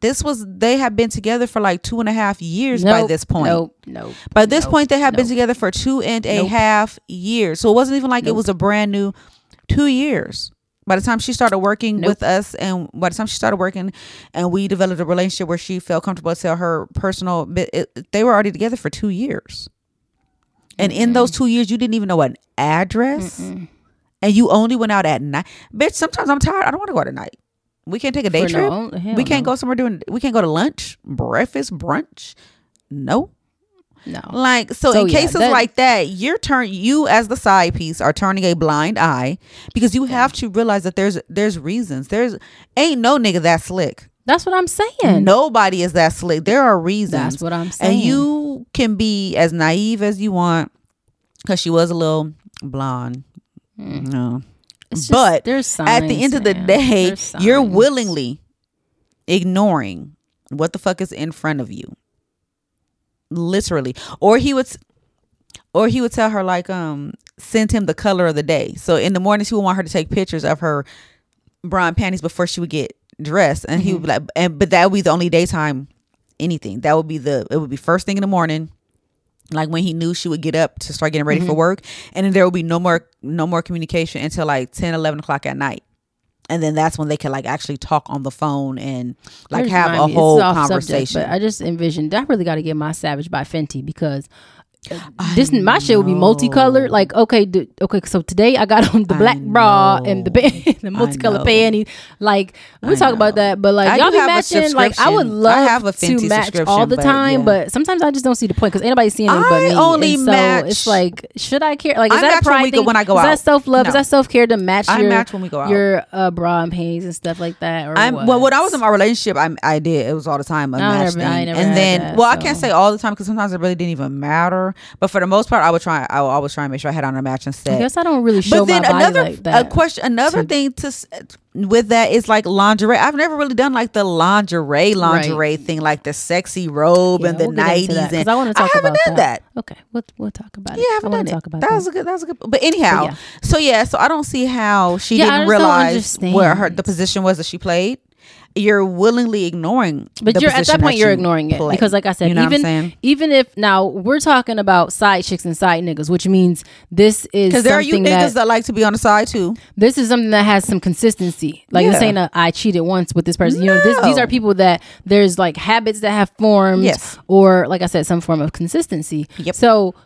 this was they have been together for like two and a half years nope, by this point. Nope, nope. By this nope, point, they have nope. been together for two and a nope. half years. So it wasn't even like nope. it was a brand new two years. By the time she started working nope. with us, and by the time she started working, and we developed a relationship where she felt comfortable to tell her personal bit, it, they were already together for two years. And mm-mm. in those two years, you didn't even know an address. Mm-mm. And you only went out at night. Bitch, sometimes I'm tired. I don't want to go out at night. We can't take a day For trip. No, we can't no. go somewhere doing, we can't go to lunch, breakfast, brunch. No. No. Like, so, so in yeah, cases that, like that, you're turn you as the side piece are turning a blind eye because you have to realize that there's there's reasons. There's ain't no nigga that slick. That's what I'm saying. Nobody is that slick. There are reasons. That's what I'm saying. And you can be as naive as you want because she was a little blonde. Mm. No. Just, but signs, at the end of the man. day, you're willingly ignoring what the fuck is in front of you. Literally. Or he would or he would tell her like um send him the color of the day. So in the morning she would want her to take pictures of her bra and panties before she would get dressed. And mm-hmm. he would be like and but that would be the only daytime anything. That would be the it would be first thing in the morning. Like when he knew she would get up to start getting ready mm-hmm. for work, and then there would be no more no more communication until like ten, eleven o'clock at night, and then that's when they could like actually talk on the phone and like have a me, whole conversation. Subject, but I just envisioned I really got to get my Savage by Fenty because this I my know. shit would be multicolored. Like okay, d- okay, so today I got on the black bra and the the multicolored panties. Like we talk about that, but like I y'all be matching. Like I would love I have a to match all the time, but, yeah. but sometimes I just don't see the point because ain't nobody seeing it but me. Only and match. So it's like, should I care? Like is I that a pride when we thing? Go, when I go is out. that self love? No. Is that self care to match I your match when we go out. your uh, bra and panties and stuff like that? Or I'm, what? well, when I was in my relationship, I I did. It was all the time a match thing, and then well, I can't say all the time because sometimes it really didn't even matter. But for the most part, I would try. I would always try and make sure I had on a matching set. I guess I don't really show but then my body another, like that. A question, another to, thing to with that is like lingerie. I've never really done like the lingerie, lingerie right. thing, like the sexy robe yeah, and the we'll nineties. And I want to talk I haven't about done that. that. Okay, we'll we'll talk about yeah, it. I haven't I done talk it. about that, that was a good. That was a good. But anyhow, but yeah. so yeah, so I don't see how she yeah, didn't realize where her the position was that she played. You're willingly ignoring, but the you're at that point. That you're you ignoring it play. Because, like I said, you know even even if now we're talking about side chicks and side niggas, which means this is because there are you niggas that, that like to be on the side too. This is something that has some consistency. Like yeah. this ain't a I cheated once with this person. No. You know, this, these are people that there's like habits that have formed, yes. or like I said, some form of consistency. Yep. So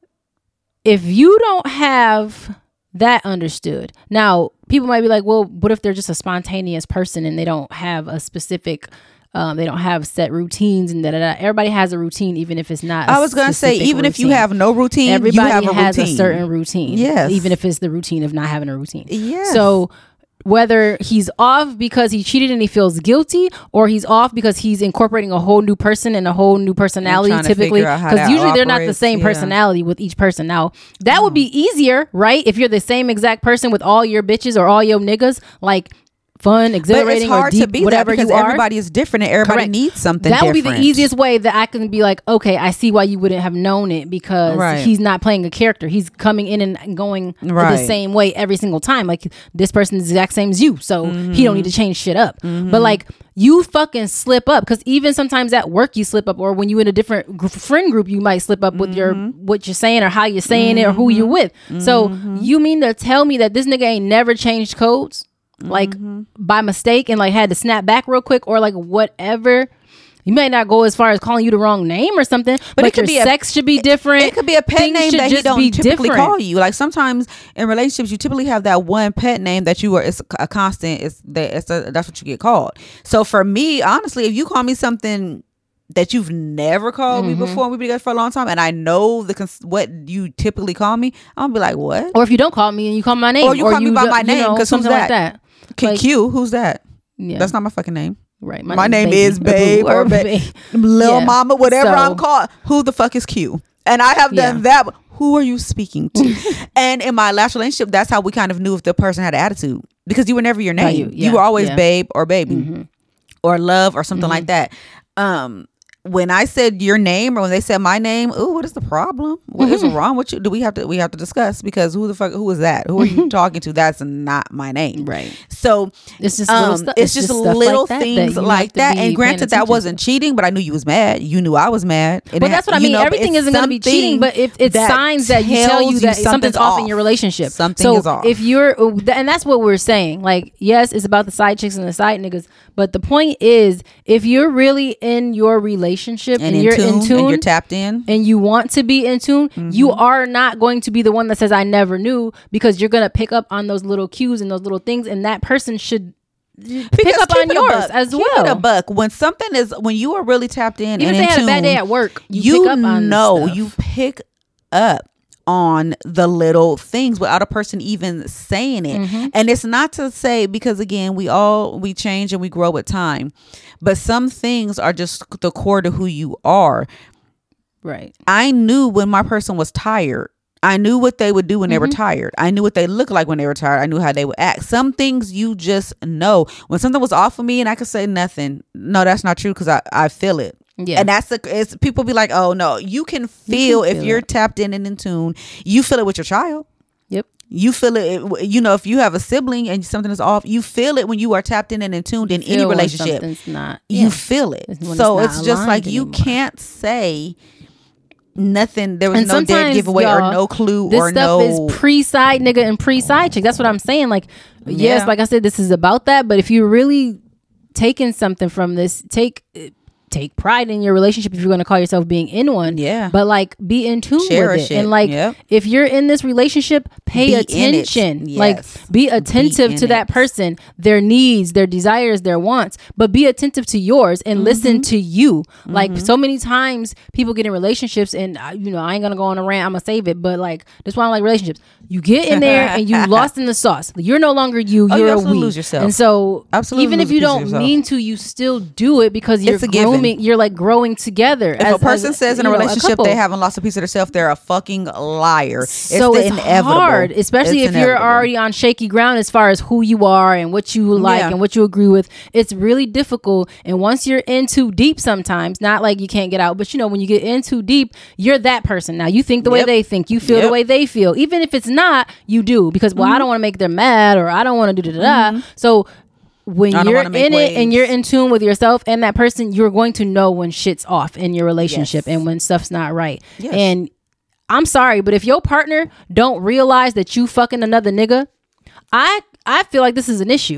if you don't have that understood. Now, people might be like, well, what if they're just a spontaneous person and they don't have a specific, um, they don't have set routines and da da da. Everybody has a routine, even if it's not. I was going to say, even routine. if you have no routine, everybody you have a has routine. a certain routine. Yes. Even if it's the routine of not having a routine. Yes. So whether he's off because he cheated and he feels guilty, or he's off because he's incorporating a whole new person and a whole new personality, typically, because usually they're not the same yeah. personality with each person. Now that mm. would be easier, right? If you're the same exact person with all your bitches or all your niggas, like fun, exhilarating, but it's hard or deep, to be whatever that because you are. Everybody is different and everybody Correct. needs something that different. would be the easiest way that I can be like, okay, I see why you wouldn't have known it, because right. he's not playing a character. He's coming in and going right. the same way every single time. Like this person is the exact same as you, so mm-hmm. he don't need to change shit up. Mm-hmm. But like you fucking slip up, because even sometimes at work you slip up, or when you in a different gr- friend group you might slip up mm-hmm. with your what you're saying or how you're saying mm-hmm. it or who you're with. Mm-hmm. So you mean to tell me that this nigga ain't never changed codes? Like mm-hmm. by mistake and like had to snap back real quick, or like whatever. You may not go as far as calling you the wrong name or something, but, but it could your be sex a, should be different. It could be a pet Things name that he don't typically different. call you. Like sometimes in relationships, you typically have that one pet name that you are. It's a constant. It's that. It's a, that's what you get called. So for me, honestly, if you call me something that you've never called mm-hmm. me before, and we've been together for a long time, and I know the cons- what you typically call me, I'm gonna be like, what? Or if you don't call me and you call my name, or you or call you me by do, my name, because something who's like that. K- Like, Q, who's that? Yeah. That's not my fucking name. Right. My, my name, name is Babe or, or Babe, Lil yeah. Mama, whatever so, I'm called. Who the fuck is Q? And I have done yeah. that. Who are you speaking to? And in my last relationship, that's how we kind of knew if the person had an attitude, because you were never your name. You, yeah. you were always yeah. Babe or Baby mm-hmm. or Love or something mm-hmm. like that. Um, when I said your name or when they said my name, ooh, what is the problem? What is wrong with you? Do we have to we have to discuss, because who the fuck who is that? Who are you talking to? That's not my name. Right. So it's just um, little stu- it's, it's just, just little like things that like that. And granted, that wasn't cheating, but I knew you was mad. You knew I was mad. But well, that's what I mean. Know, Everything isn't going to be cheating, but if it's that signs that you tell you that something's, something's off in your relationship. Something so is off. If you're, and that's what we're saying. Like, yes, it's about the side chicks and the side niggas, but the point is, if you're really in your relationship and, and in you're tune, in tune and you're tapped in, and you want to be in tune, mm-hmm. you are not going to be the one that says I never knew, because you're going to pick up on those little cues and those little things, and that person should pick because up on yours as keep well. It a buck. When something is, when you are really tapped in, even and if they in had tune, a bad day at work, you, you pick up on know, stuff. you pick up on the little things without a person even saying it. Mm-hmm. And it's not to say, because again, we all we change and we grow with time, but some things are just the core to who you are. Right. I knew when my person was tired. I knew what they would do when mm-hmm. they were tired. I knew what they looked like when they were tired. I knew how they would act. Some things you just know. When something was off of me and I could say nothing, no, that's not true, because I, I feel it. Yeah. And that's the, it's, people be like, oh no, you can feel, you can if feel you're it. tapped in and in tune, you feel it with your child. Yep. You feel it, you know, if you have a sibling and something is off, you feel it when you are tapped in and in tuned in any relationship. Not, yeah. You feel it. So it's, it's just like, you anymore. can't say nothing. There was and no dead giveaway or no clue this or stuff no. is pre-side nigga and pre-side chick. That's what I'm saying. Like, yes, yeah. like I said, this is about that. But if you're really taking something from this, take take pride in your relationship if you're going to call yourself being in one. Yeah. But like, be in tune Cherish with it. it. And like, yep. if you're in this relationship, pay be attention. Yes. Like, be attentive be to that it. person, their needs, their desires, their wants, but be attentive to yours and mm-hmm. listen to you. Mm-hmm. Like, so many times people get in relationships, and uh, you know, I ain't going to go on a rant. I'm going to save it. But like, that's why I like relationships. You get in there and you lost in the sauce. You're no longer you. Oh, you're you a we. lose yourself. And so absolutely even if you don't mean to, you still do it because you're grooming. You're like growing together. If as, a person as, says in a know, relationship a they haven't lost a piece of themselves, they're a fucking liar. So it's, it's inevitable. hard, especially it's if inevitable. you're already on shaky ground as far as who you are and what you like yeah. and what you agree with. It's really difficult. And once you're in too deep, sometimes, not like you can't get out, but you know, when you get in too deep, you're that person. Now you think the yep. way they think, you feel yep. the way they feel, even if it's not, you do, because well, mm-hmm. I don't want to make them mad, or I don't want to do da da da. Mm-hmm. So when you're in it waves. and you're in tune with yourself and that person, you're going to know when shit's off in your relationship yes. and when stuff's not right. Yes. And I'm sorry, but if your partner don't realize that you fucking another nigga, I I feel like this is an issue.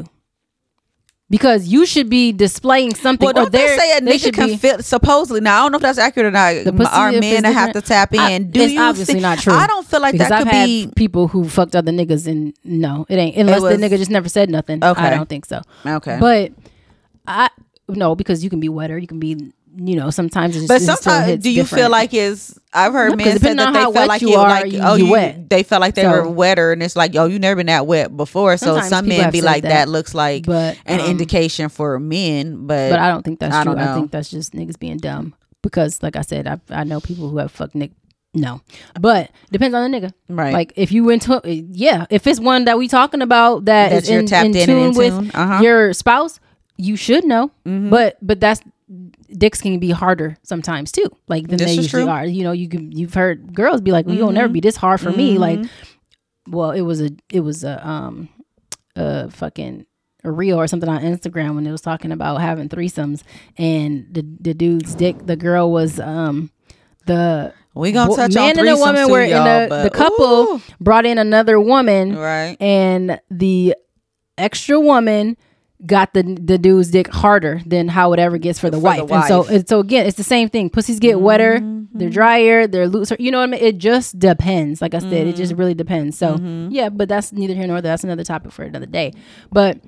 Because you should be displaying something. Well, don't they say a they nigga can feel, suppostly, now I don't know if that's accurate or not, our men have to tap in. I, Do it's you obviously think, not true. I don't feel like because that I've could had be people who fucked other niggas, and no, it ain't. Unless it was, the nigga just never said nothing. Okay. I don't think so. Okay. But I, no, because you can be wetter. You can be, you know, sometimes it's but just, sometimes do you different. feel like is I've heard no, men say that they felt like you you are, like you, oh you you wet. They felt like they so, were wetter, and it's like, yo, you never been that wet before. So some men be like that. that looks like but, an um, indication for men, but but I don't think that's I true. Don't know. I think that's just niggas being dumb, because like I said, I I know people who have fucked nick. No, but depends on the nigga. Right. Like if you went to, yeah, if it's one that we talking about that, that is in, in, in tune with uh-huh. your spouse, you should know. Mm-hmm. But but that's dicks can be harder sometimes too, like than this they usually true. are. You know, you can you've heard girls be like, well, mm-hmm. you'll never be this hard for mm-hmm. me. Like, well, it was a it was a um a fucking a reel or something on Instagram when it was talking about having threesomes, and the the dude's dick, the girl was um the we gonna touch man on and a woman too, were in the, but, the couple ooh. brought in another woman, right, and the extra woman got the the dude's dick harder than how it ever gets for the, for wife. the wife. And so and so again, it's the same thing. Pussies get wetter, mm-hmm. they're drier, they're looser. You know what I mean? It just depends. Like I said, mm-hmm. it just really depends. So mm-hmm. yeah, but that's neither here nor there. That's another topic for another day. But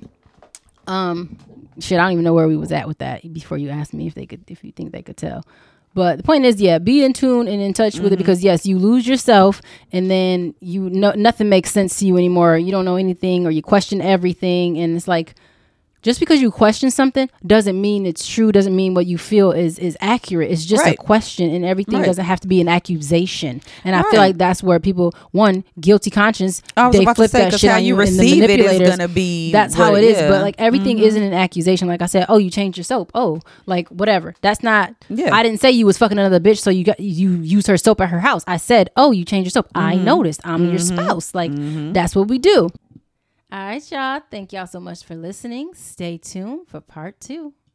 um, shit, I don't even know where we was at with that before you asked me if they could, if you think they could tell. But the point is, yeah, be in tune and in touch mm-hmm. with it, because yes, you lose yourself, and then you know nothing makes sense to you anymore. You don't know anything, or you question everything, and it's like, just because you question something doesn't mean it's true, doesn't mean what you feel is is accurate. It's just right. a question, and everything right. doesn't have to be an accusation. And I right. feel like that's where people, one, guilty conscience, they flip say, that shit on you, you and the manipulators. It is gonna be that's how it is. Yeah. But like everything mm-hmm. isn't an accusation. Like I said, oh, you changed your soap. Oh, like whatever. That's not, yeah. I didn't say you was fucking another bitch so you got you use her soap at her house. I said, oh, you changed your soap. Mm-hmm. I noticed. I'm mm-hmm. your spouse. Like mm-hmm. that's what we do. All right, y'all. Thank y'all so much for listening. Stay tuned for part two.